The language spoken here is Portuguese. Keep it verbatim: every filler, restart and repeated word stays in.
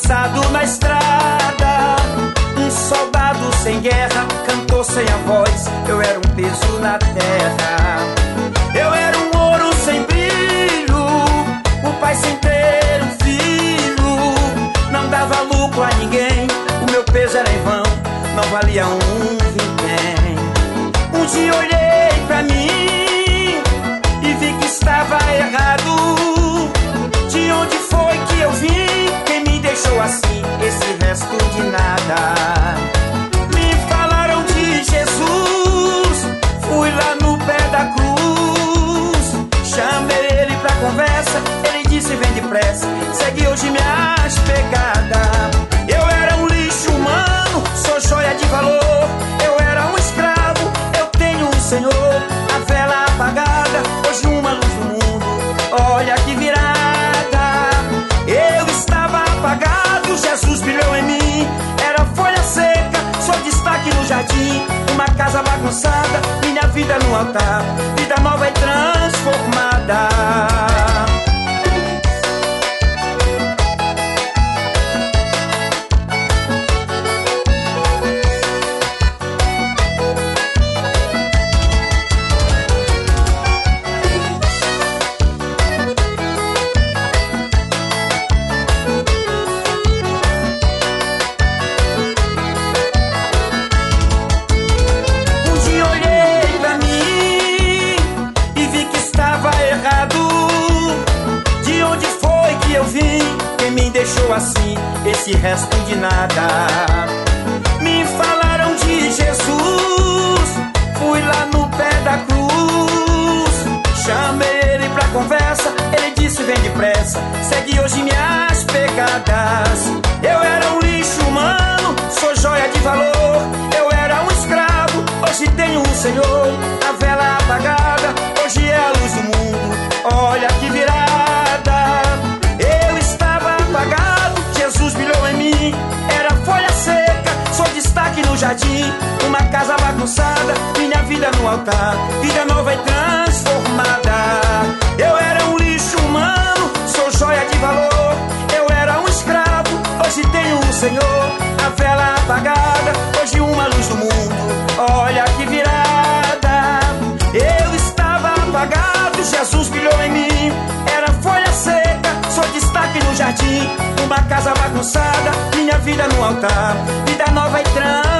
cansado na estrada, um soldado sem guerra, cantor sem a voz. Eu era um peso na terra, eu era um ouro sem brilho, o pai sem ter um filho. Não dava lucro a ninguém, o meu peso era em vão, não valia um vintém. Um dia olhei pra mim e vi que estava errado. De onde foi que eu vim? Quem me deixou assim, esse resto de nada? Me falaram de Jesus, fui lá no pé da cruz. Chamei ele pra conversa, ele disse vem depressa, segue hoje minhas pegadas. Eu era um lixo humano, sou joia de valor. Eu era um escravo, eu tenho um Senhor. A vela apagada, hoje uma luz do mundo, olha que virada. Eu estava apagado, Jesus brilhou em mim. Era folha seca, só destaque no jardim. Uma casa bagunçada, minha vida no altar. Vida nova e transformada. Deixou assim, esse resto de nada. Me falaram de Jesus, fui lá no pé da cruz. Chamei ele pra conversa, ele disse vem depressa, segue hoje minhas pegadas. Eu era um lixo humano, sou joia de valor. Eu era um escravo, hoje tenho um Senhor. A vela apagada, hoje é a luz do mundo, olha que virada. Jesus brilhou em mim, era folha seca, sou destaque no jardim. Uma casa bagunçada, minha vida no altar. Vida nova e transformada. Eu era um lixo humano, sou joia de valor. Eu era um escravo, hoje tenho um Senhor. A vela apagada, hoje uma luz do mundo, olha que virada. Eu estava apagado, Jesus brilhou em mim. Era folha seca, sou destaque no jardim. Uma casa bagunçada, minha vida no altar. Vida nova e transformada.